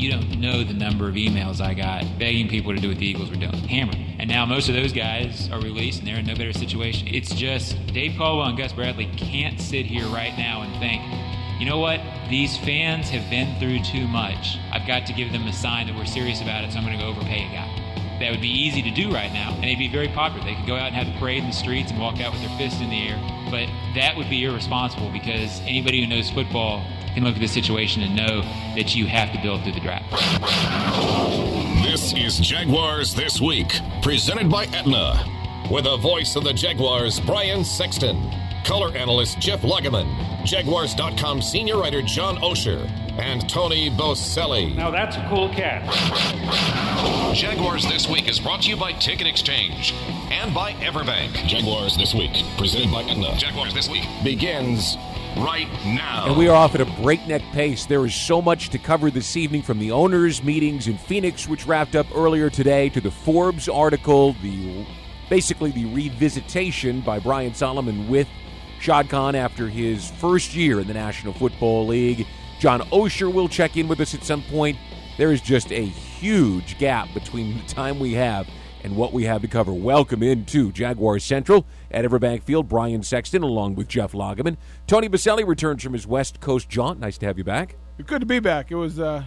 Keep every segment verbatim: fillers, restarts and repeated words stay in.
You don't know the number of emails I got begging people to do what the Eagles were doing. Hammer. And now most of those guys are released, and they're in no better situation. It's just Dave Caldwell and Gus Bradley can't sit here right now and think, you know what? These fans have been through too much. I've got to give them a sign that we're serious about it, so I'm going to go overpay a guy. That would be easy to do right now, and they'd be very popular. They could go out and have a parade in the streets and walk out with their fist in the air, but that would be irresponsible because anybody who knows football can look at this situation and know that you have to build through the draft. This is Jaguars This Week, presented by Aetna, with the voice of the Jaguars, Brian Sexton, color analyst Jeff Lageman, Jaguars dot com senior writer John Osher, and Tony Boselli. Now that's a cool cat. Jaguars This Week is brought to you by Ticket Exchange and by Everbank. Jaguars This Week, presented by Aetna. Jaguars This Week begins right now. And we are off at a breakneck pace. There is so much to cover this evening, from the owners' meetings in Phoenix, which wrapped up earlier today, to the Forbes article, the basically the revisitation by Brian Solomon with Shad Khan after his first year in the National Football League. John Osher will check in with us at some point. There is just a huge gap between the time we have and what we have to cover. Welcome into Jaguars Central at Everbank Field. Brian Sexton along with Jeff Lageman. Tony Boselli returns from his West Coast jaunt. Nice to have you back. Good to be back. It was uh,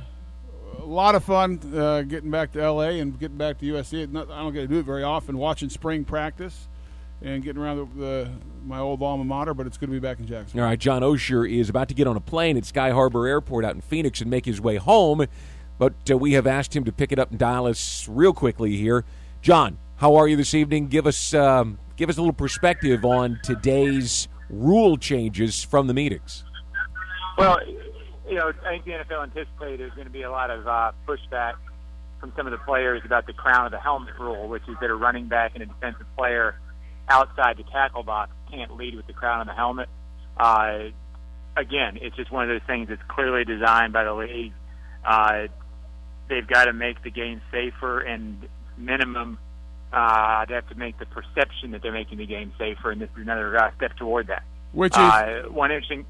a lot of fun uh, getting back to L A and getting back to U S C. Not, I don't get to do it very often, watching spring practice and getting around the, the, my old alma mater, but it's good to be back in Jacksonville. All right, John Osher is about to get on a plane at Sky Harbor Airport out in Phoenix and make his way home, but uh, we have asked him to pick it up in Dallas real quickly here. John, how are you this evening? Give us um, give us a little perspective on today's rule changes from the meetings. Well, you know, I think the N F L anticipated there's going to be a lot of uh, pushback from some of the players about the crown of the helmet rule, which is that a running back and a defensive player outside the tackle box can't lead with the crown of the helmet. Uh, again, it's just one of those things that's clearly designed by the league. Uh, they've got to make the game safer, and minimum, uh, they have to make the perception that they're making the game safer, and this is another uh, step toward that. Which is uh, one interesting,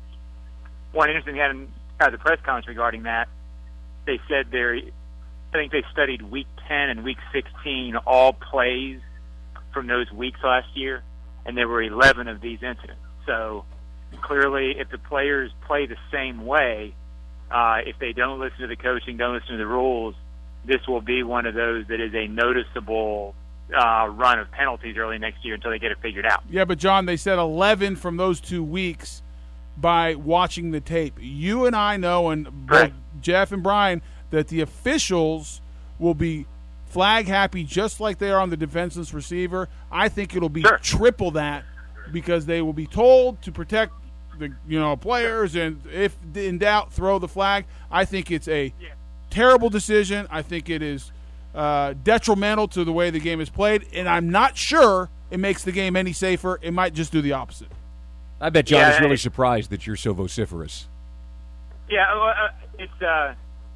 one interesting thing out of the press conference regarding that. They said they're, I think they studied week ten and week sixteen, all plays from those weeks last year, and there were eleven of these incidents. So clearly, if the players play the same way, uh, if they don't listen to the coaching, don't listen to the rules, this will be one of those that is a noticeable uh, run of penalties early next year until they get it figured out. Yeah, but John, they said eleven from those two weeks by watching the tape. You and I know, and both Jeff and Brian, that the officials will be flag happy just like they are on the defenseless receiver. I think it'll be sure. triple that, because they will be told to protect the you know players, and if in doubt, throw the flag. I think it's a yeah. terrible decision. I think it is uh, detrimental to the way the game is played, and I'm not sure it makes the game any safer. It might just do the opposite. I bet John yeah, is really it, surprised that you're so vociferous. Yeah, well, uh, it's uh,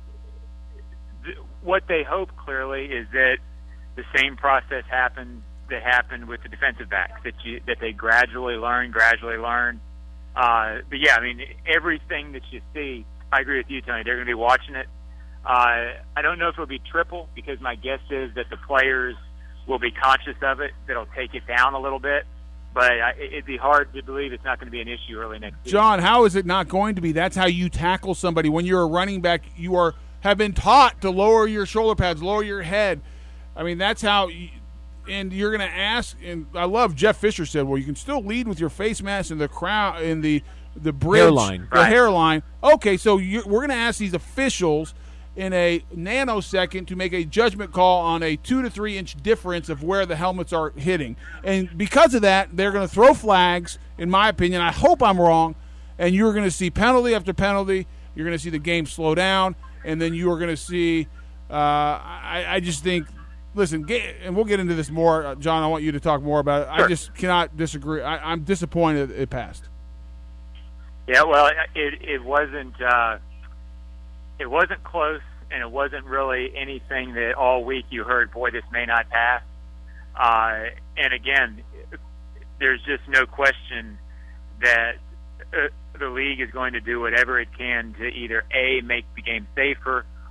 th- what they hope clearly is that the same process happened that happened with the defensive backs, that you, that they gradually learn, gradually learn. Uh, but yeah, I mean, everything that you see, I agree with you, Tony. They're going to be watching it. Uh, I don't know if it'll be triple, because my guess is that the players will be conscious of it. That'll take it down a little bit. But I, it'd be hard to believe it's not going to be an issue early next year. John, how is it not going to be? That's how you tackle somebody. When you're a running back, you are have been taught to lower your shoulder pads, lower your head. I mean, that's how you, and you're going to ask, and I love Jeff Fisher said, well, you can still lead with your face mask and the crown in the the bridge, hairline. the Right. hairline. Okay, so you, we're going to ask these officials in a nanosecond to make a judgment call on a two to three inch difference of where the helmets are hitting. And because of that, they're going to throw flags, in my opinion. I hope I'm wrong. And you're going to see penalty after penalty. You're going to see the game slow down. And then you are going to see, uh, I, I just think, listen, get, and we'll get into this more. Uh, John, I want you to talk more about it. Sure. I just cannot disagree. I, I'm disappointed it passed. Yeah, well, it it wasn't uh, it wasn't close, and it wasn't really anything that all week you heard, boy, this may not pass. Uh, and again, there's just no question that uh, the league is going to do whatever it can to either A, make the game safer,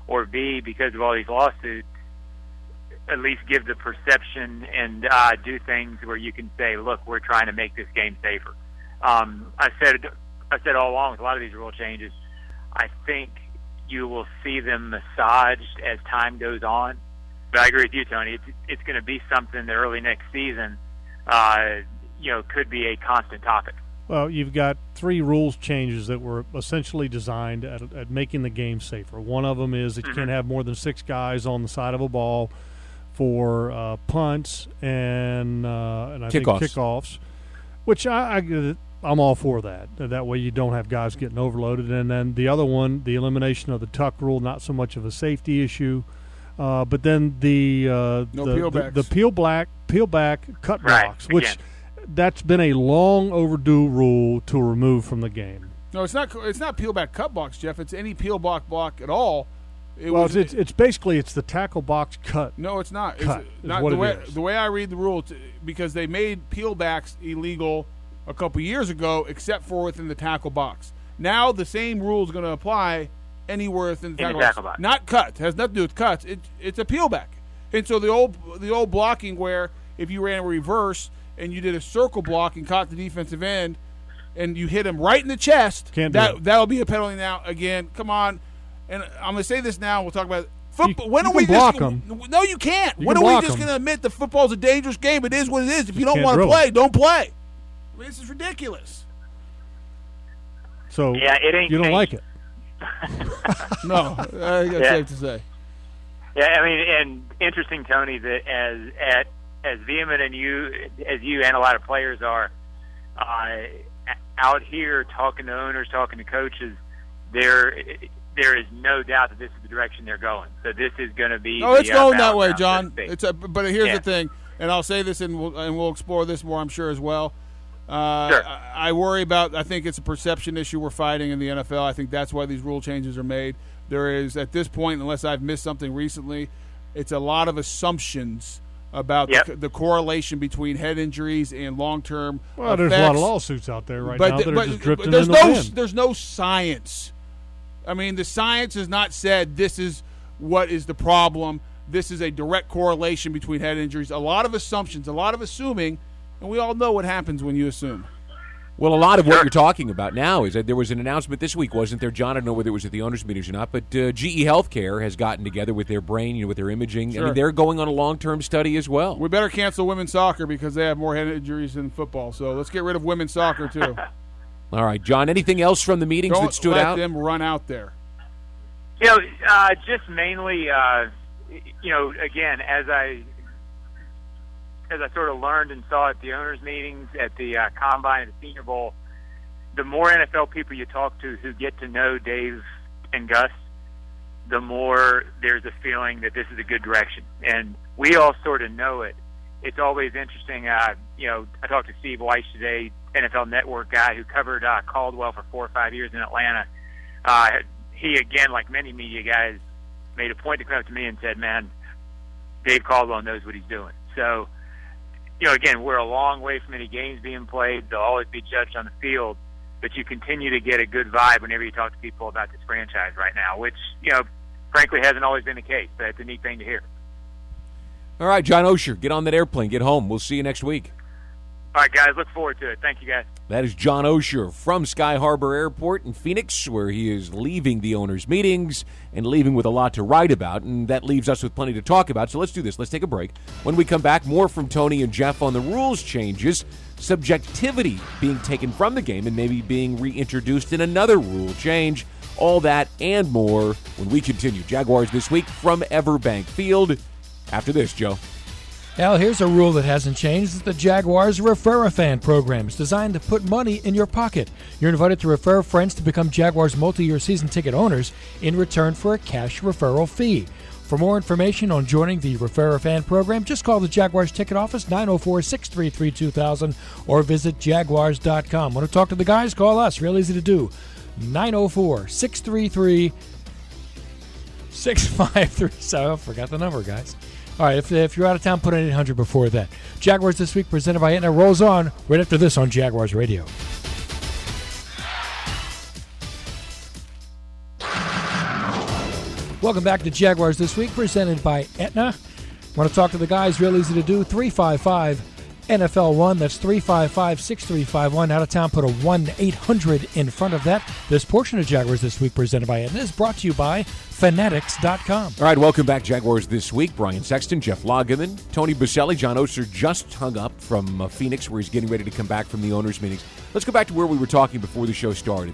or B, because of all these lawsuits, at least give the perception and uh, do things where you can say, look, we're trying to make this game safer. Um, I said I said all along with a lot of these rule changes, I think you will see them massaged as time goes on. But I agree with you, Tony. It's, it's going to be something that early next season, uh, you know, could be a constant topic. Well, you've got three rules changes that were essentially designed at, at making the game safer. One of them is that you mm-hmm. can't have more than six guys on the side of a ball for uh, punts and uh, and I kickoffs. think kickoffs, which I, I I'm all for that. That way you don't have guys getting overloaded. And then the other one, the elimination of the tuck rule, not so much of a safety issue, uh, but then the uh, no the, peel the, the peel back peel back cut right. blocks, which Again. that's been a long overdue rule to remove from the game. No, it's not. It's not peel back cut blocks, Jeff. It's any peel block block at all. It well, was, it's, it's basically it's the tackle box cut. No, it's not. Cut it's is not what the it way is. the way I read the rule, t- because they made peel backs illegal a couple years ago, except for within the tackle box. Now the same rule is going to apply anywhere within the, In tackle, the tackle box. box. Not cut. It has nothing to do with cuts. It, it's a peel back. And so the old the old blocking where if you ran a reverse and you did a circle block and caught the defensive end and you hit him right in the chest, Can't do that it. that'll be a penalty now. Again, come on. And I'm going to say this now. We'll talk about it. Football. You- when you are we can block just? 'em. No, you can't. You when can are we block just 'em. going to admit that football's a dangerous game? It is what it is. If you don't can't want to drill 'em. play, don't play. I mean, this is ridiculous. So Yeah, it ain't you don't changed. like it. No, I think that's Yeah. safe to say. Yeah, I mean, and interesting, Tony, that as at as vehement and you as you and a lot of players are uh, out here talking to owners, talking to coaches, there there is no doubt that this is the direction they're going. So this is going to be. No, the, it's uh, going that way, battleground, so to John. speak. It's a, but here's Yeah. the thing, and I'll say this, and we'll, and we'll explore this more, I'm sure, as well. Uh, Sure. I, I worry about. I think it's a perception issue we're fighting in the N F L. I think that's why these rule changes are made. There is, at this point, unless I've missed something recently, it's a lot of assumptions about Yep. the, the correlation between head injuries and long-term. Well, effects. there's a lot of lawsuits out there right but now th- that but, are just but drifting there's in the no wind. there's no science. I mean, the science has not said this is what is the problem. This is a direct correlation between head injuries. A lot of assumptions, a lot of assuming, and we all know what happens when you assume. Well, a lot of what Sure. you're talking about now is that there was an announcement this week, wasn't there, John? I don't know whether it was at the owners' meetings or not, but uh, G E Healthcare has gotten together with their brain, you know, with their imaging. I Sure. mean, they're going on a long-term study as well. We better cancel women's soccer because they have more head injuries than football. So let's get rid of women's soccer too. All right, John, anything else from the meetings Don't that stood let out? them run out there. You know, uh, just mainly, uh, you know, again, as I as I sort of learned and saw at the owners' meetings, at the uh, Combine, at the Senior Bowl, the more N F L people you talk to who get to know Dave and Gus, the more there's a feeling that this is a good direction. And we all sort of know it. It's always interesting. Uh, you know, I talked to Steve Weiss today, N F L Network guy who covered uh, Caldwell for four or five years in Atlanta. Uh, he, again, like many media guys, made a point to come up to me and said, man, Dave Caldwell knows what he's doing. So, you know, again, we're a long way from any games being played. They'll always be judged on the field. But you continue to get a good vibe whenever you talk to people about this franchise right now, which, you know, frankly hasn't always been the case. But it's a neat thing to hear. All right, John Osher, get on that airplane, get home. We'll see you next week. All right, guys, look forward to it. Thank you, guys. That is John Osher from Sky Harbor Airport in Phoenix, where he is leaving the owners' meetings and leaving with a lot to write about, and that leaves us with plenty to talk about. So let's do this. Let's take a break. When we come back, more from Tony and Jeff on the rules changes, subjectivity being taken from the game and maybe being reintroduced in another rule change. All that and more when we continue. Jaguars This Week from Everbank Field. After this, Joe. Al, here's a rule that hasn't changed. It's the Jaguars Refer-A-Fan program. It's designed to put money in your pocket. You're invited to refer friends to become Jaguars multi-year season ticket owners in return for a cash referral fee. For more information on joining the Refer-A-Fan program, just call the Jaguars ticket office, nine oh four, six three three, two thousand, or visit jaguars dot com. Want to talk to the guys? Call us. Real easy to do. nine oh four, six three three, six five three seven. I forgot the number, guys. All right, if, if you're out of town, put in eight hundred before that. Jaguars This Week, presented by Aetna, rolls on right after this on Jaguars Radio. Welcome back to Jaguars This Week, presented by Aetna. Want to talk to the guys? Real easy to do. three five five N F L one. That's three five five, six three five one. Out of town, put a one eight hundred in front of that. This portion of Jaguars This Week, presented by Aetna, is brought to you by Fanatics dot com. All right, welcome back, Jaguars This Week. Brian Sexton, Jeff Lageman, Tony Boselli. John Oster just hung up from uh, Phoenix, where he's getting ready to come back from the owners' meetings. Let's go back to where we were talking before the show started.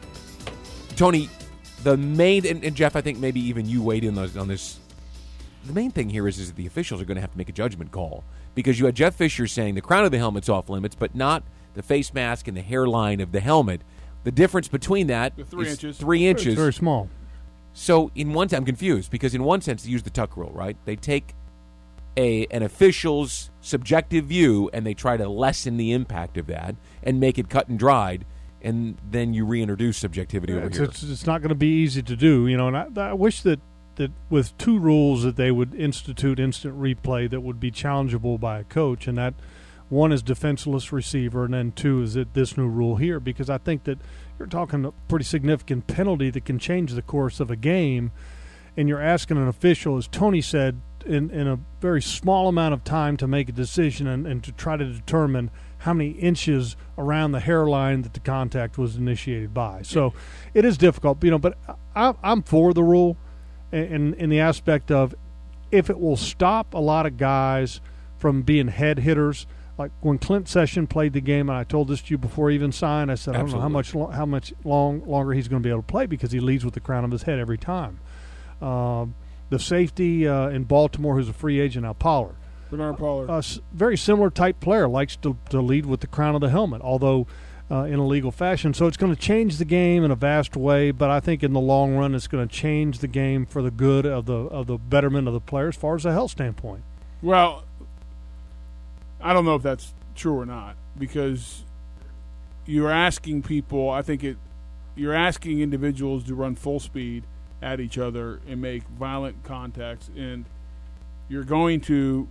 Tony, the main, and, and Jeff, I think maybe even you weighed in on this. The main thing here is, is that the officials are going to have to make a judgment call, because you had Jeff Fisher saying the crown of the helmet's off limits, but not the face mask and the hairline of the helmet. The difference between that the three is inches. three inches. It's very small. So in one, I'm confused, because in one sense they use the tuck rule, right? They take a an official's subjective view and they try to lessen the impact of that and make it cut and dried, and then you reintroduce subjectivity over It's, here. it's, it's not going to be easy to do, you know. And I, I wish that, that with two rules that they would institute instant replay that would be challengeable by a coach, and that one is defenseless receiver, and then two is that this new rule here, because I think that you're talking a pretty significant penalty that can change the course of a game, and you're asking an official, as Tony said, in, in a very small amount of time to make a decision and, and to try to determine how many inches around the hairline that the contact was initiated by. So it is difficult, you know, but I, I'm for the rule in, in the aspect of if it will stop a lot of guys from being head hitters. Like when Clint Session played the game, and I told this to you before he even signed, I said, Absolutely. I don't know how much lo- how much long longer he's going to be able to play, because he leads with the crown of his head every time. Um, the safety uh, in Baltimore, who's a free agent now, Pollard. Bernard Pollard. A s- very similar type player, likes to, to lead with the crown of the helmet, although uh, in a legal fashion. So it's going to change the game in a vast way, but I think in the long run it's going to change the game for the good of the of the betterment of the player as far as a health standpoint. Well, I don't know if that's true or not, because you're asking people, I think it, you're asking individuals to run full speed at each other and make violent contacts, and you're going to,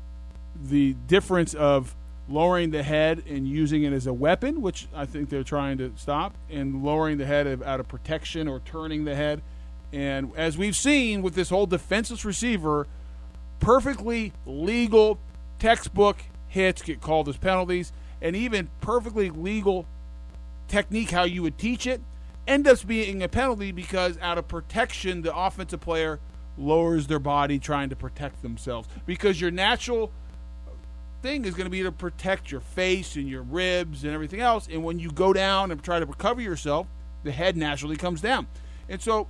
the difference of lowering the head and using it as a weapon, which I think they're trying to stop, and lowering the head out of protection or turning the head. And as we've seen with this whole defenseless receiver, perfectly legal textbook hits get called as penalties, and even perfectly legal technique how you would teach it ends up being a penalty, because out of protection the offensive player lowers their body trying to protect themselves, because your natural thing is going to be to protect your face and your ribs and everything else, and when you go down and try to recover yourself, the head naturally comes down. And so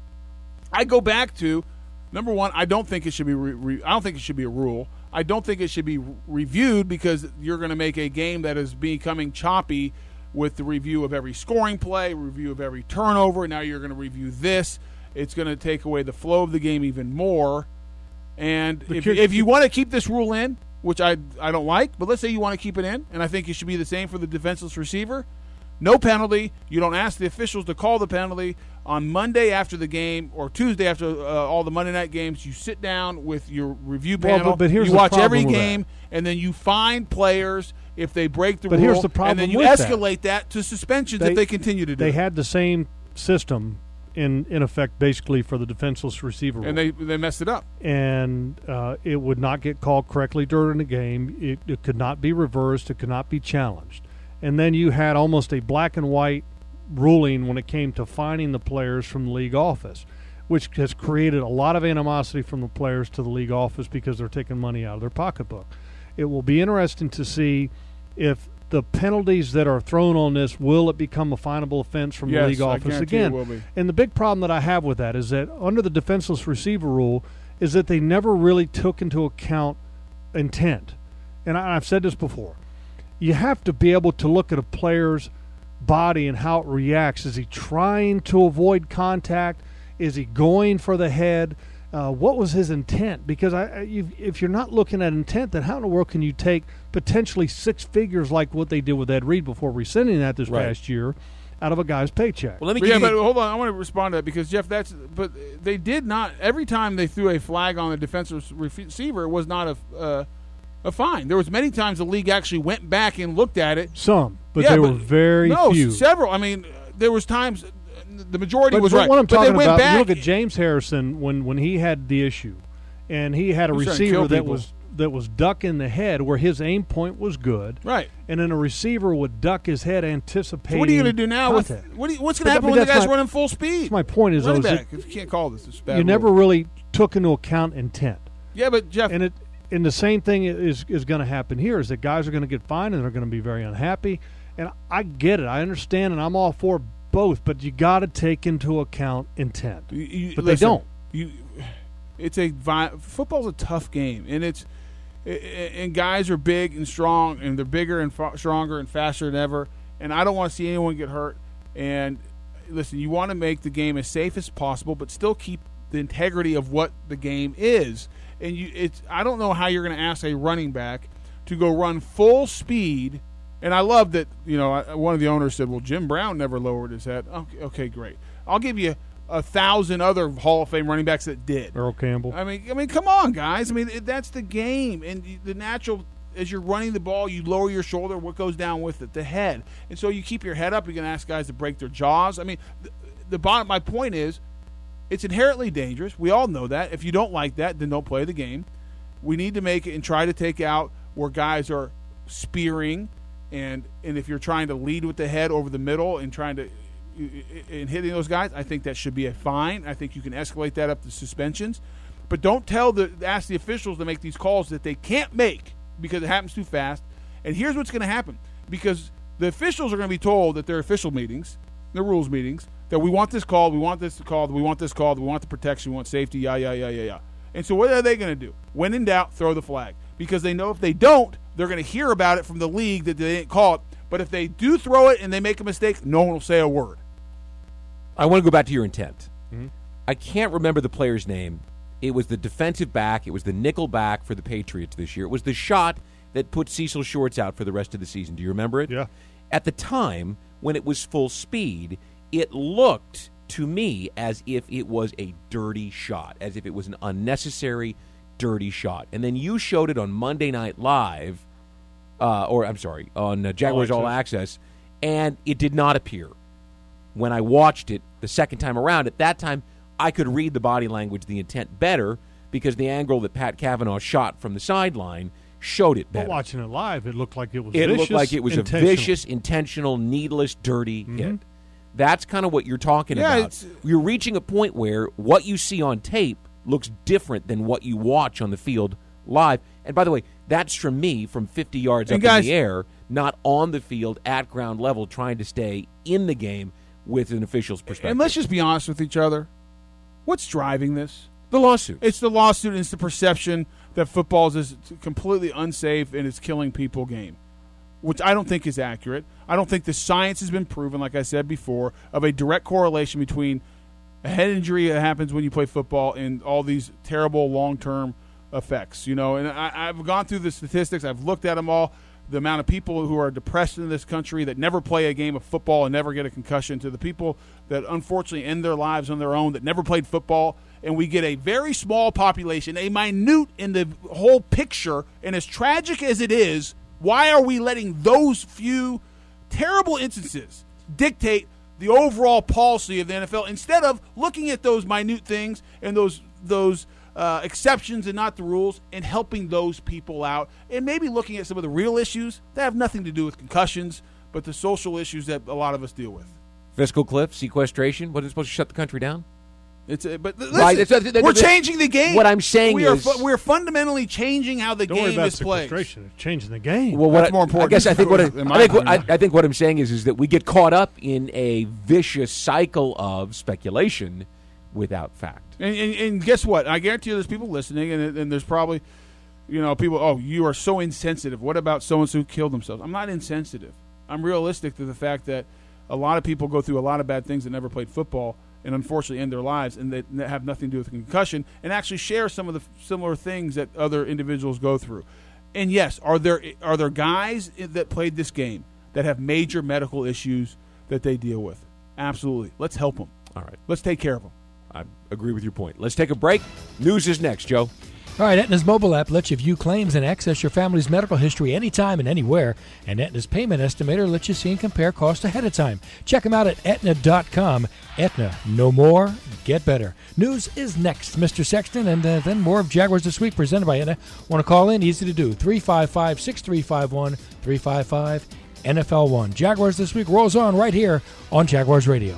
I go back to, number one, I don't think it should be re- re- I don't think it should be a rule. I don't think it should be re- reviewed, because you're going to make a game that is becoming choppy with the review of every scoring play, review of every turnover. Now you're going to review this. It's going to take away the flow of the game even more. And if, if you want to keep this rule in, which I I don't like, but let's say you want to keep it in, and I think it should be the same for the defenseless receiver. No penalty. You don't ask the officials to call the penalty. On Monday after the game, or Tuesday after uh, all the Monday night games, you sit down with your review Well, panel. but- but here's you the watch problem every with game, that. and then you find players if they break the But rule. here's the problem and then you with that. escalate that. to suspensions They- if they continue to do They it. had the same system in in effect basically for the defenseless receiver rule. and they they messed it up. and uh, it would not get called correctly during the game. It, it could not be reversed. It could not be challenged. And then you had almost a black and white ruling when it came to fining the players from the league office, which has created a lot of animosity from the players to the league office because they're taking money out of their pocketbook. It will be interesting to see if the penalties that are thrown on this, will it become a finable offense from Yes, the league I office guarantee again? it will be. And the big problem that I have with that is that under the defenseless receiver rule is that they never really took into account intent. And I, I've said this before. You have to be able to look at a player's body and how it reacts. Is he trying to avoid contact? Is he going for the head? Uh, what was his intent? Because I, I, you, if you're not looking at intent, then how in the world can you take potentially six figures like what they did with Ed Reed before rescinding that this Right. past year out of a guy's paycheck? Well, let me But give yeah, you but hold on. I want to respond to that because Jeff, that's but they did not. Every time they threw a flag on the defensive receiver, it was not a uh, a fine. There was many times the league actually went back and looked at it. Some, but Yeah, they were but very no, few. several. I mean, there was times the majority but, was but right. What I'm but talking they went about, back. you look at James Harrison when, when he had the issue, and he had a He was trying to receiver kill that people. was that was ducking the head where his aim point was good, Right. and then a receiver would duck his head anticipating. So what are you going to do now? With, contact. what are you, what's going But, to I happen mean, when the that's guy's my- running full speed? That's my point is, though, Running is back. that You can't call this. It's a bad you never rule. really took into account intent. Yeah, but Jeff, And it and the same thing is is going to happen here is that guys are going to get fined and they're going to be very unhappy. And I get it, I understand, and I'm all for both. But you got to take into account intent. You- you- but listen, they don't. You, it's a vi- football's a tough game, and it's and guys are big and strong, and they're bigger and fa- stronger and faster than ever. And I don't want to see anyone get hurt. And listen, you want to make the game as safe as possible, but still keep the integrity of what the game is. And you, it's I don't know how you're going to ask a running back to go run full speed. And I love that, you know, one of the owners said, well, Jim Brown never lowered his head. Okay, okay, great. I'll give you a thousand other Hall of Fame running backs that did. Earl Campbell. I mean, I mean, come on, guys. I mean, it, that's the game. And the natural, as you're running the ball, you lower your shoulder. What goes down with it? The head. And so you keep your head up. You're going to ask guys to break their jaws. I mean, the, the bottom. My point is, it's inherently dangerous. We all know that. If you don't like that, then don't play the game. We need to make it and try to take out where guys are spearing. And and if you're trying to lead with the head over the middle and trying to and hitting those guys, I think that should be a fine. I think you can escalate that up to suspensions. But don't tell the ask the officials to make these calls that they can't make because it happens too fast. And here's what's going to happen. Because the officials are going to be told that their official meetings, their rules meetings, that we want this called, we want this called, we want this called, we want the protection, we want safety, yeah, yeah, yeah, yeah, yeah. And so what are they going to do? When in doubt, throw the flag. Because they know if they don't, they're going to hear about it from the league that they didn't call it. But if they do throw it and they make a mistake, no one will say a word. I want to go back to your intent. Mm-hmm. I can't remember the player's name. It was the defensive back. It was the nickel back for the Patriots this year. It was the shot that put Cecil Shorts out for the rest of the season. Do you remember it? Yeah. At the time, when it was full speed, it looked to me as if it was a dirty shot, as if it was an unnecessary, dirty shot. And then you showed it on Monday Night Live, uh, or I'm sorry, on uh, Jaguars All Access, and it did not appear. When I watched it the second time around, at that time, I could read the body language, the intent better, because the angle that Pat Cavanaugh shot from the sideline showed it better. But watching it live, it looked like it was It vicious, looked like it was a intentional. vicious, intentional, needless, dirty Mm-hmm. hit. That's kind of what you're talking Yeah, about. it's- You're reaching a point where what you see on tape looks different than what you watch on the field live. And by the way, that's from me from fifty yards And up guys- in the air, not on the field at ground level, trying to stay in the game with an official's perspective. And let's just be honest with each other. What's driving this? the lawsuit. It's the lawsuit and it's the perception that football is this completely unsafe and it's killing people game, which I don't think is accurate. I don't think the science has been proven, like I said before, of a direct correlation between a head injury that happens when you play football and all these terrible long-term effects. You know, and I, I've gone through the statistics. I've looked at them all. The amount of people who are depressed in this country that never play a game of football and never get a concussion, to the people that unfortunately end their lives on their own that never played football. And we get a very small population, a minute in the whole picture. And as tragic as it is, why are we letting those few terrible instances dictate the overall policy of the N F L instead of looking at those minute things and those those uh, exceptions and not the rules and helping those people out and maybe looking at some of the real issues that have nothing to do with concussions but the social issues that a lot of us deal with. Fiscal cliff, sequestration. What is supposed to shut the country down? It's a, but listen, Right, it's a- th- we're th- changing the game. what I'm saying we are is- fu- we're fundamentally changing how the Don't worry game about is played. sequestration. It's changing the game. Well, what That's I, more important. I guess I think what I, In my I think what, I, opinion. I think what I'm saying is is that we get caught up in a vicious cycle of speculation without fact. And, and, and guess what? I guarantee you there's people listening, and, and there's probably, you know, people, oh, you are so insensitive. What about so-and-so who killed themselves? I'm not insensitive. I'm realistic to the fact that a lot of people go through a lot of bad things that never played football and unfortunately end their lives, and that have nothing to do with concussion, and actually share some of the similar things that other individuals go through. And yes, are there are there guys that played this game that have major medical issues that they deal with? Absolutely. Let's help them. All right. Let's take care of them. I agree with your point. Let's take a break. News is next, Joe. All right, Aetna's mobile app lets you view claims and access your family's medical history anytime and anywhere. And Aetna's payment estimator lets you see and compare costs ahead of time. Check them out at Aetna dot com. Aetna, no more, get better. News is next, Mister Sexton, and uh, then more of Jaguars This Week presented by Aetna. Want to call in? Easy to do. three five five, six three five one, three five five, N F L one. Jaguars This Week rolls on right here on Jaguars Radio.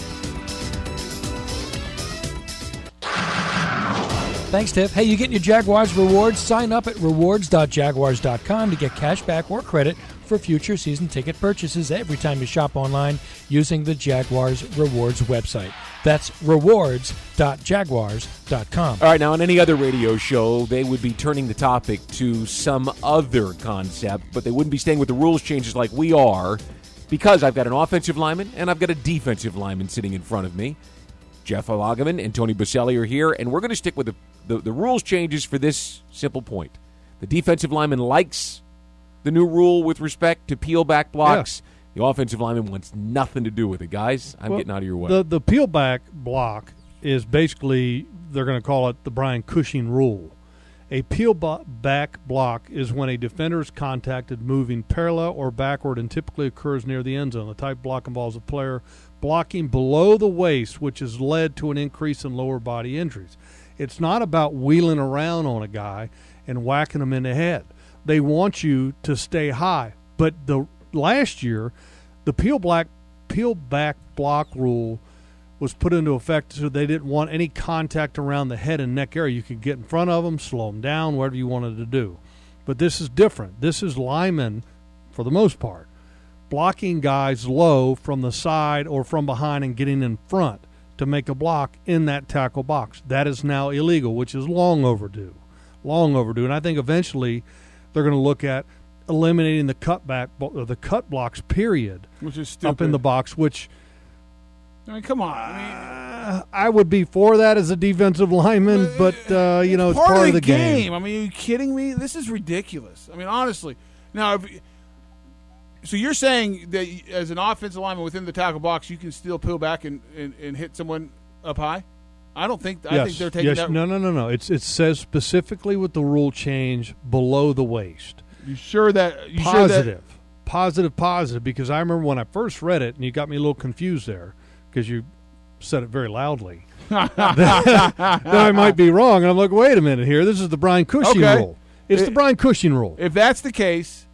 Thanks, Tiff. Hey, you getting your Jaguars rewards? Sign up at rewards dot jaguars dot com to get cash back or credit for future season ticket purchases every time you shop online using the Jaguars Rewards website. That's rewards dot jaguars dot com. All right, now on any other radio show, they would be turning the topic to some other concept, but they wouldn't be staying with the rules changes like we are, because I've got an offensive lineman and I've got a defensive lineman sitting in front of me. Jeff Lageman and Tony Boselli are here, and we're going to stick with the, the, the rules changes for this simple point. The defensive lineman likes the new rule with respect to peel back blocks. Yeah. The offensive lineman wants nothing to do with it. Guys, I'm well, getting out of your way. The, the peel back block is basically, they're going to call it the Brian Cushing rule. A peel back block is when a defender is contacted moving parallel or backward and typically occurs near the end zone. The type block involves a player blocking below the waist, which has led to an increase in lower body injuries. It's not about wheeling around on a guy and whacking him in the head. They want you to stay high. But the last year, the peel back, peel back block rule was put into effect so they didn't want any contact around the head and neck area. You could get in front of them, slow them down, whatever you wanted to do. But this is different. This is linemen, for the most part, blocking guys low from the side or from behind and getting in front to make a block in that tackle box. That is now illegal, which is long overdue. Long overdue. And I think eventually they're going to look at eliminating the cutback, or the cut blocks, period, which is stupid, up in the box, which – I mean, come on. I mean, uh, I would be for that as a defensive lineman, but, uh, you know, it's part, part of of the, the game. game. I mean, are you kidding me? This is ridiculous. I mean, honestly. Now, if, so you're saying that as an offensive lineman within the tackle box, you can still peel back and, and, and hit someone up high? I don't think. I yes. think they're taking yes. that. No, no, no, no. It's it says specifically with the rule change below the waist. You sure that? You positive, sure that, positive, positive. Because I remember when I first read it, and you got me a little confused there because you said it very loudly. that, that I might be wrong, and I'm like, wait a minute here. This is the Brian Cushing okay. rule. It's it, the Brian Cushing rule. If that's the case,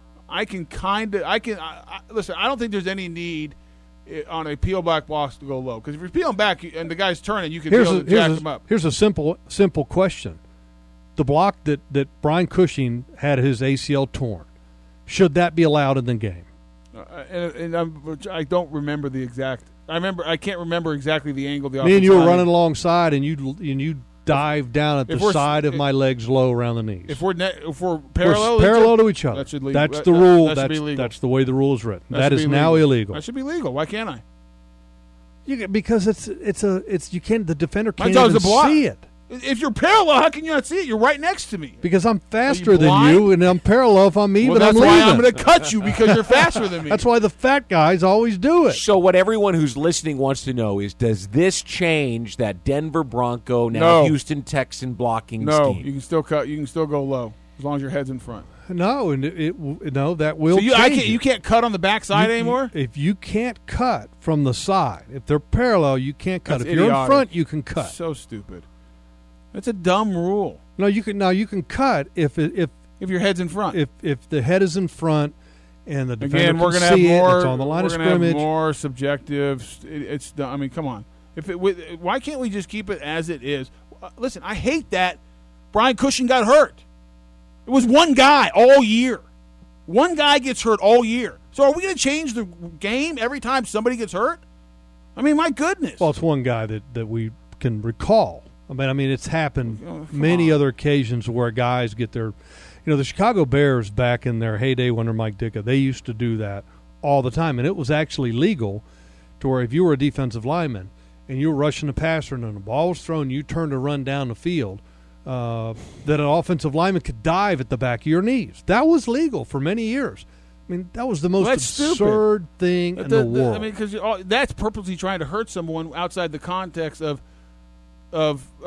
I can kind of. I can I, I, listen. I don't think there's any need on a peel back box to go low, because if you're peeling back and the guy's turning, you can here's be able a, to jack a, him up. Here's a simple simple question: the block that that Brian Cushing had his A C L torn, should that be allowed in the game? Uh, and and I'm, I don't remember the exact. I remember. I can't remember exactly the angle. The me and you were running alongside, and you and you dived down at the side of my legs, low around the knees. If we're ne- if we're parallel, we're parallel to each other, that should legal. that's that, the that, rule. That that's should be legal. That's the way the rule is written. That, that is be now legal. illegal. That should be legal. Why can't I? You, because it's it's a it's you can't the defender can't My even see it. If you're parallel, how can you not see it? You're right next to me. Because I'm faster you than blind? you, and I'm parallel. If I'm even, well, that's I'm why leaving. I'm going to cut you, because you're faster than me. That's why the fat guys always do it. So what everyone who's listening wants to know is, does this change that Denver Bronco, now no. Houston Texan blocking no, scheme? you can still cut. You can still go low as long as your head's in front. No, and it, it no that will. So you, change I can't, it. you can't cut on the backside you, anymore. If you can't cut from the side, if they're parallel, you can't cut. That's if you're idiotic. in front, you can cut. So stupid. That's a dumb rule. No, you can. Now you can cut if it, if if your head's in front. If if the head is in front and the defender Again, we're can gonna see have more. it, it's on the line we're of gonna scrimmage. Have more subjective. It, it's. I mean, come on. If it, why can't we just keep it as it is? Uh, listen, I hate that Brian Cushing got hurt. It was one guy all year. One guy gets hurt all year. So are we going to change the game every time somebody gets hurt? I mean, my goodness. Well, it's one guy that, that we can recall. I mean, I mean, it's happened oh, many on. other occasions where guys get their, you know, the Chicago Bears back in their heyday under Mike Ditka, they used to do that all the time, and it was actually legal to where if you were a defensive lineman and you were rushing the passer and the ball was thrown, you turned to run down the field, uh, that an offensive lineman could dive at the back of your knees. That was legal for many years. I mean, that was the most well, absurd stupid. thing the, in the, the world. I mean, because that's purposely trying to hurt someone outside the context of, of, of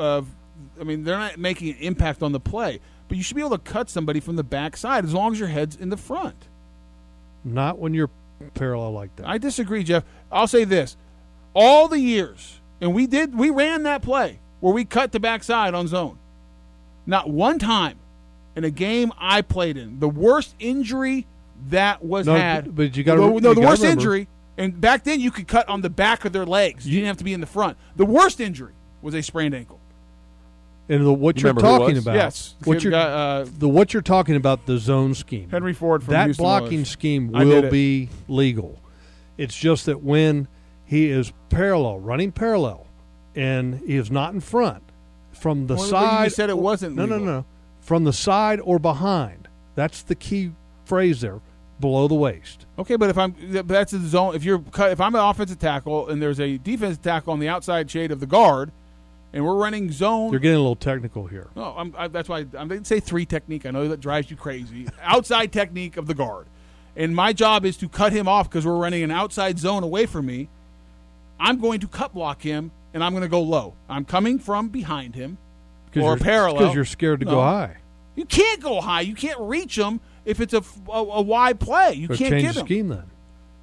I mean, they're not making an impact on the play. But you should be able to cut somebody from the backside as long as your head's in the front. Not when you're parallel like that. I disagree, Jeff. I'll say this. All the years, and we did, we ran that play where we cut the backside on zone. Not one time in a game I played in. The worst injury that was no, had. But you got to no, no, you the gotta worst remember, injury, and back then you could cut on the back of their legs. You didn't have to be in the front. The worst injury was a sprained ankle. And the, what You you're remember who it talking was? about, Yes. what Kid you're got, uh, the what you're talking about, the zone scheme. Henry Ford from that Houston blocking Oilers. scheme I will did it. be legal. It's just that when he is parallel, running parallel, and he is not in front, from the Well, but side. you said it wasn't No, no, legal. no. From the side or behind. That's the key phrase there. Below the waist. Okay, but if I'm that's the zone. If you're cut, if I'm an offensive tackle and there's a defensive tackle on the outside shade of the guard, and we're running zone. You're getting a little technical here. No, I'm, I, that's why I'm going to say three technique. I know that drives you crazy. Outside technique of the guard, and my job is to cut him off because we're running an outside zone away from me. I'm going to cut block him, and I'm going to go low. I'm coming from behind him or parallel because you're scared to No. go high. You can't go high. You can't reach him if it's a, a, a wide play. You So can't change get the him. scheme then.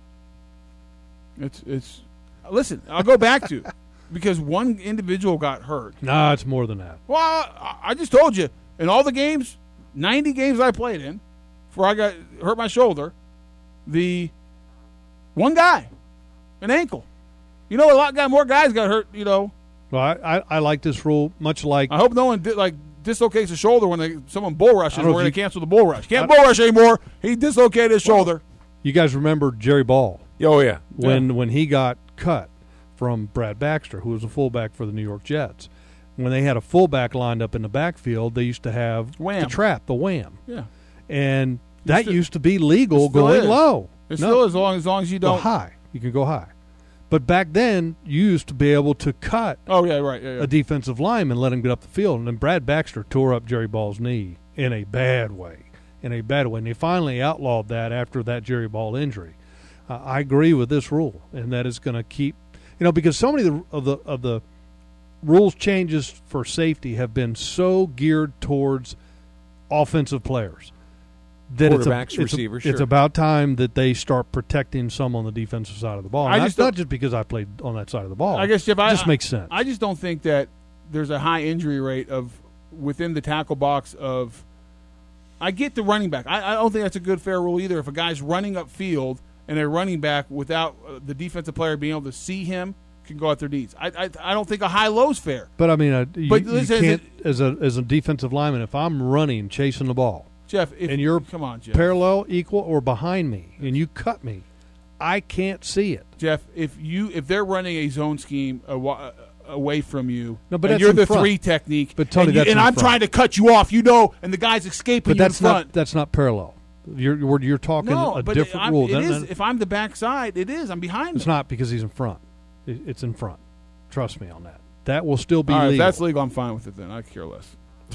It's it's. Listen, I'll go back to because one individual got hurt. Nah, it's more than that. Well, I, I just told you in all the games, ninety games I played in, before I got hurt my shoulder, the one guy, an ankle. You know, a lot got more guys got hurt. You know, Well, I, I, I like this rule, much like I hope no one did like dislocates his shoulder when they, someone bull rushes. I don't know We're if going to you- cancel the bull rush. Can't I- bull rush anymore. He dislocated his shoulder. you guys remember Jerry Ball Oh, yeah. when when he got cut from Brad Baxter, who was a fullback for the New York Jets. When they had a fullback lined up in the backfield, they used to have Wham. the trap, the wham, Yeah, and that still- used to be legal it still going is. low. it's No, still as long as long as you go don't. high. You can go high, but back then you used to be able to cut Oh yeah, right. Yeah, yeah. a defensive lineman, let him get up the field, and then Brad Baxter tore up Jerry Ball's knee in a bad way, in a bad way, and they finally outlawed that after that Jerry Ball injury. Uh, I agree with this rule, and that is going to keep, you know, because so many of the, of the of the rules changes for safety have been so geared towards offensive players that it's, a, Quarterbacks, it's, a- receivers, it's sure. about time that they start protecting some on the defensive side of the ball. I And just that's not don't- just because I played on that side of the ball. I guess Jeff, it I, just makes sense. I just don't think that there's a high injury rate of within the tackle box of. I get the running back. I, I don't think that's a good fair rule either. If a guy's running upfield and they're running back without uh, the defensive player being able to see him, can go at their knees. I I, I don't think a high low's fair. But I mean, uh, you, But you listen, can't as a as a defensive lineman. If I'm running, chasing the ball, Jeff, if, and you're come on, Jeff. parallel, equal, or behind me, and you cut me, I can't see it. Jeff, if you if they're running a zone scheme awa- away from you, No, but and that's you're in the front. three technique, But Tony, and, you- that's and in I'm front. trying to cut you off, you know, and the guy's escaping But you that's in front. not that's not parallel. You're you're, you're talking no, a but different I'm, rule. it That- is. that- If I'm the backside, it is. I'm behind it's him. not because he's in front. It, it's in front. Trust me on that. That will still be All right, if legal. that's legal, I'm fine with it. Then I care less.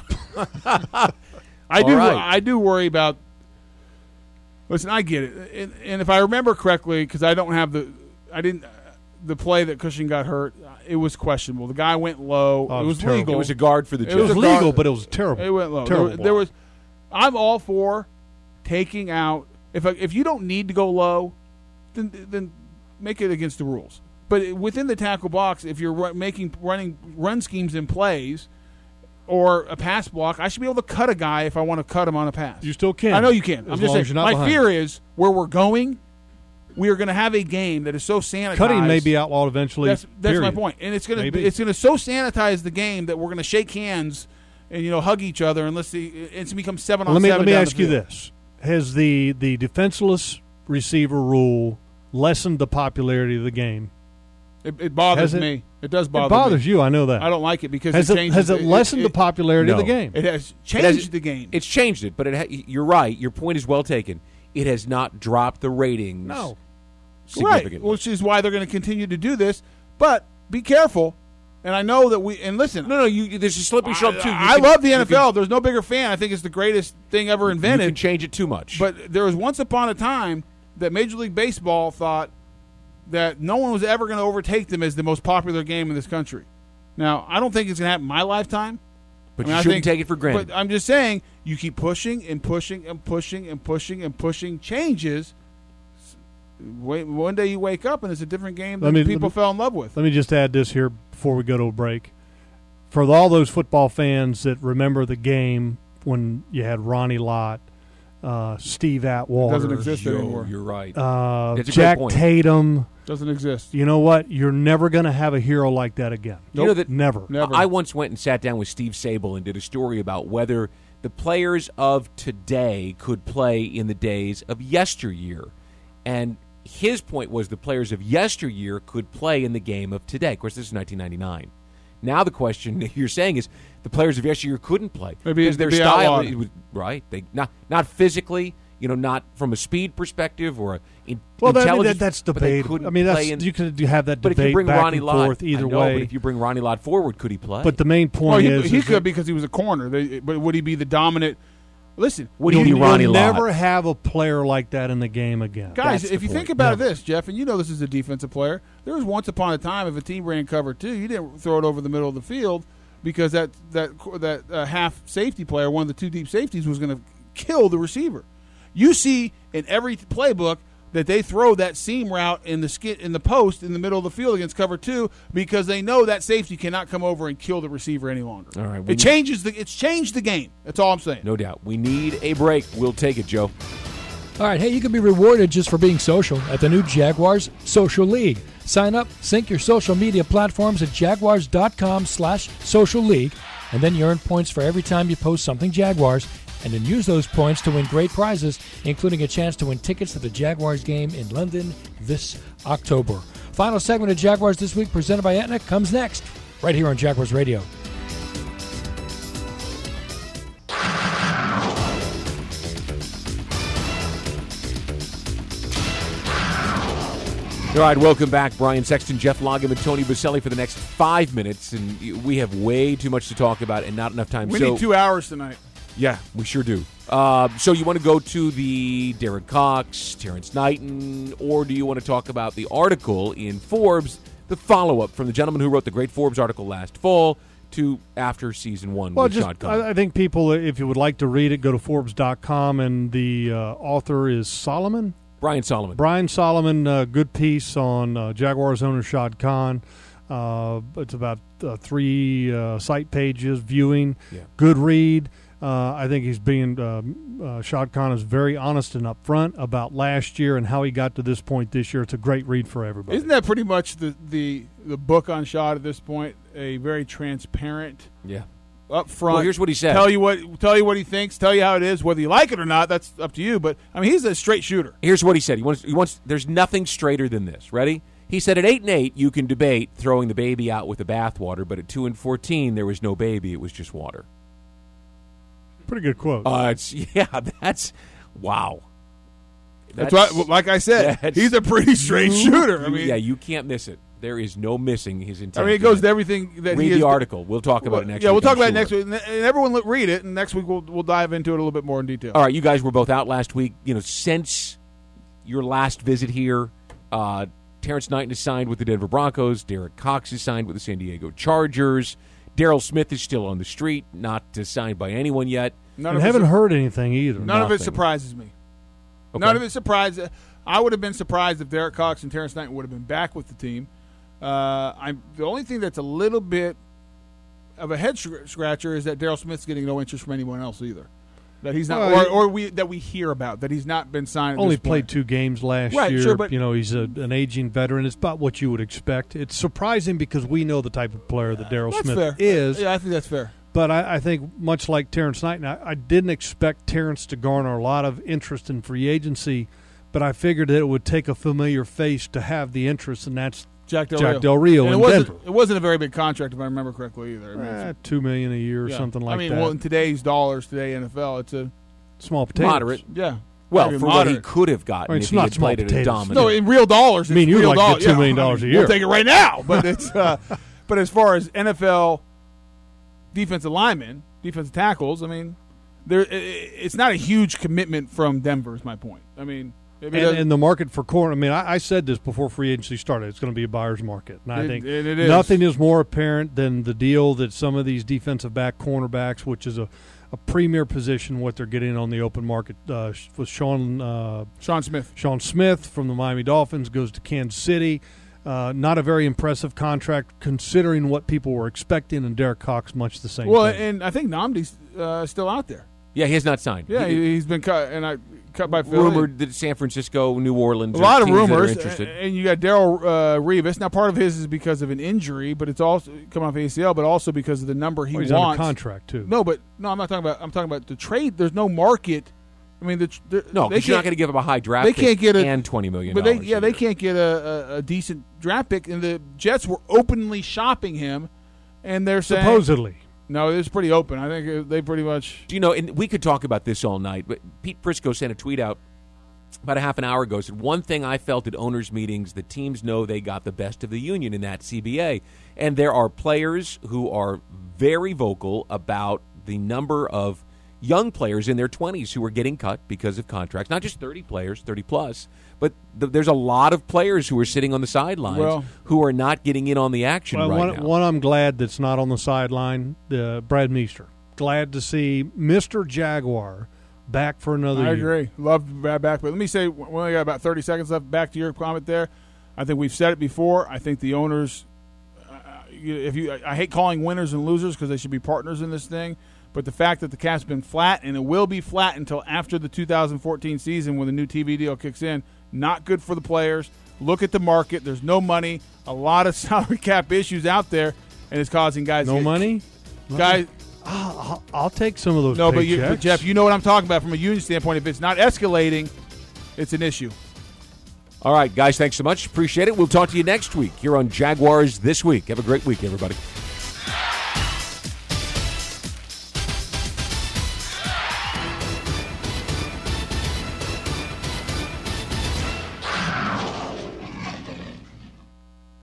I All do. right. I do worry about. Listen, I get it, and, and if I remember correctly, because I don't have the, I didn't, the play that Cushing got hurt, it was questionable. The guy went low. Oh, it it was was terrible. legal. It was a guard for the It It Jets. was a legal, guard- but it was terrible. It went low. Terrible There, ball. there was. I'm all for taking out. If I, if you don't need to go low, then then make it against the rules. But within the tackle box, if you're ru- making running run schemes in plays or a pass block, I should be able to cut a guy if I want to cut him on a pass. You still can. I know you can. As I'm just long as saying. you're not My behind. fear is where we're going. We are going to have a game that is so sanitized. Cutting may be outlawed eventually. That's that's my period. point, and it's going to Maybe. it's going to so sanitize the game that we're going to shake hands and you know hug each other unless the, it's become seven on Let me seven. let me down ask the you field. this: Has the the defenseless receiver rule lessened the popularity of the game? It, it bothers Has it? me. It does bother It bothers me. you. I know that. I don't like it because Has it it, changes. has it lessened the popularity of the No. game? It has It changed has- the game. It's changed it, but it ha- you're right. Your point is well taken. It has not dropped the ratings. No. right, significantly. which is why they're going to continue to do this. But be careful. And I know that we and listen. No, no, you, you- there's a slippery slope too. You I, I can- love the you N F L. can- There's no bigger fan. I think it's the greatest thing ever You invented. can change it too much. But there was once upon a time that Major League Baseball thought that no one was ever going to overtake them as the most popular game in this country. Now, I don't think it's going to happen in my lifetime. But I mean, you I shouldn't think- take it for granted. But I'm just saying, you keep pushing and pushing and pushing and pushing and pushing changes. Wait, one day you wake up and it's a different game Let that me- people let me- fell in love with. Let me just add this here before we go to a break. For all those football fans that remember the game when you had Ronnie Lott, uh, Steve Atwater, Doesn't exist Yo, anymore. You're right. uh, That's a great Jack point. Tatum, Doesn't exist. you know what? You're never going to have a hero like that again. You know that- Never. Never. I once went and sat down with Steve Sable and did a story about whether the players of today could play in the days of yesteryear. And his point was the players of yesteryear could play in the game of today. Of course, this is nineteen ninety-nine. Now the question you're saying is the players of yesteryear couldn't play Maybe because it'd their be style, outlawed. it was, right? They not not physically, you know, not from a speed perspective or a in, Well, that, I mean, intelligence. that, that's but they debate. couldn't I mean, that's play in- you could have that But if you debate bring back Ronnie and Lott, forth either I know, way. But if you bring Ronnie Lott forward, could he play? But the main Well, point he, is, he is could that because he was a corner. They, but would he be the dominant? Listen, Would he you'll, be Ronnie you'll Lott? never have a player like that in the game again. guys, That's if the you think point. about Never. this, Jeff, and you know this is a defensive player, there was once upon a time if a team ran cover two, you didn't throw it over the middle of the field because that that that uh, half safety player, one of the two deep safeties, was going to kill the receiver. You see in every playbook that they throw that seam route in the skit in the post in the middle of the field against cover two because they know that safety cannot come over and kill the receiver any longer. All right, we it need- changes the it's changed the game. That's all I'm saying. No doubt. We need a break. We'll take it, Joe. All right, hey, you can be rewarded just for being social at the new Jaguars Social League. Sign up, sync your social media platforms at jaguars.com slash social league, and then you earn points for every time you post something Jaguars, and then use those points to win great prizes, including a chance to win tickets to the Jaguars game in London this October. Final segment of Jaguars This Week presented by Aetna comes next, right here on Jaguars Radio. All right, welcome back. Brian Sexton, Jeff Loggam, and Tony Baselli for the next five minutes. And we have way too much to talk about and not enough time. We so, need two hours tonight. Yeah, we sure do. Uh, so you want to go to the Derek Cox, Terrence Knighton, or do you want to talk about the article in Forbes, the follow-up from the gentleman who wrote the great Forbes article last fall to after season one Well, with just Shad Khan? I, I think people, if you would like to read it, go to Forbes dot com, and the uh, author is Solomon. Brian Solomon. Brian Solomon, uh, good piece on uh, Jaguars owner Shad Khan. Uh, it's about uh, three uh, site pages, viewing, Yeah. good read. Uh, I think he's being, um, uh, Shad Khan is very honest and upfront about last year and how he got to this point this year. It's a great read for everybody. Isn't that pretty much the, the, the book on Shad at this point? A very transparent, Yeah. up front. Well, here's what he said. Tell you what, tell you what he thinks. Tell you how it is. Whether you like it or not, that's up to you. But I mean, he's a straight shooter. Here's what he said. He wants. He wants. There's nothing straighter than this. Ready? He said, at eight and eight, you can debate throwing the baby out with the bathwater, but at two and fourteen, there was no baby; it was just water. Pretty good quote. Uh, it's yeah. That's wow. That's, what, like I said, that's- he's a pretty straight shooter. I mean, yeah, you can't miss it. There is no missing his intent. I mean, it goes to everything that Read he the is. article. We'll talk about it next yeah, week. we'll talk I'm about it sure. next week, and everyone look, read it. And next week we'll we'll dive into it a little bit more in detail. All right, you guys were both out last week. You know, since your last visit here, uh, Terrence Knighton is signed with the Denver Broncos. Derek Cox is signed with the San Diego Chargers. Daryl Smith is still on the street, not uh, signed by anyone yet. None I of it haven't su- heard anything either. None of it nothing. surprises me. Okay. None of it surprises. I would have been surprised if Derek Cox and Terrence Knighton would have been back with the team. Uh, I'm the only thing that's a little bit of a head scr- scratcher is that Daryl Smith's getting no interest from anyone else either. That he's not, Well, or, he- or we that we hear about that he's not been signed. At Only this played point. two games last Right, year. sure, but- you know, he's a, an aging veteran. It's about what you would expect. It's surprising because we know the type of player that Daryl That's Smith fair. is. Yeah, I think that's fair. But I, I think much like Terrence Knighton, I, I didn't expect Terrence to garner a lot of interest in free agency, but I figured that it would take a familiar face to have the interest, and that's Jack Del Jack Rio. Del Rio And in it wasn't, Denver. It wasn't a very big contract, if I remember correctly, either. I mean, eh, it's- two million a year or yeah. something like I mean, that. well, in today's dollars, today N F L, it's a Small potatoes. Moderate. yeah. Well, Maybe for what he moderate. could have gotten I mean, it's if he not had small played at a potatoes. dominant. No, in real dollars, I mean, it's you'd real like to dollars. get two Yeah, million I dollars mean, a year. We'll take it right now. But it's uh, but as far as N F L defensive linemen, defensive tackles, I mean, there i- i- it's not a huge commitment from Denver. Is my point. I mean, And, and the market for corner, I mean, I, I said this before free agency started. It's going to be a buyer's market. And I it, think it, it is. nothing is more apparent than the deal that some of these defensive back cornerbacks, which is a, a premier position, what they're getting on the open market, uh, with Sean, uh, Sean Smith. Sean Smith from the Miami Dolphins goes to Kansas City. Uh, not a very impressive contract considering what people were expecting, and Derek Cox much the same Well, thing. and I think Namdi's uh, still out there. Yeah, he has not signed. Yeah, he, he's been cut, and I cut by Philly. Rumored that San Francisco, New Orleans, a lot of teams that are rumors, interested. and you got Darrell uh, Revis. Now, part of his is because of an injury, but it's also coming off A C L, but also because of the number he well, he's wants. under contract too. No, but no, I'm not talking about. I'm talking about the trade. There's no market. I mean, the, the, no, they because you're not can't- going to give up a high draft they pick can't get a- and twenty million But dollars. they, yeah, they can't get a, a, a decent draft pick, and the Jets were openly shopping him, and they're saying Supposedly. no, it's pretty open. I think uh, they pretty much. Do you know, and we could talk about this all night, but Pete Prisco sent a tweet out about a half an hour ago. Said, one thing I felt at owners' meetings, the teams know they got the best of the union in that C B A. And there are players who are very vocal about the number of young players in their twenties who are getting cut because of contracts. Not just thirty players, thirty plus, but th- there's a lot of players who are sitting on the sidelines Well- who are not getting in on the action Well, right one, now. one I'm glad that's not on the sideline, uh, Brad Meester. Glad to see Mister Jaguar back for another I year. agree. Love Brad back, but let me say we only got about thirty seconds left. Back to your comment there. I think we've said it before. I think the owners. Uh, you- if you, I hate calling winners and losers because they should be partners in this thing. But the fact that the cap's been flat, and it will be flat until after the two thousand fourteen season when the new T V deal kicks in, not good for the players. Look at the market. There's no money. A lot of salary cap issues out there, and it's causing guys No to get, money? Guys, I'll, I'll- I'll take some of those no, but, you, paychecks. but Jeff, you know what I'm talking about from a union standpoint. If it's not escalating, it's an issue. All right, guys, thanks so much. Appreciate it. We'll talk to you next week here on Jaguars This Week. Have a great week, everybody.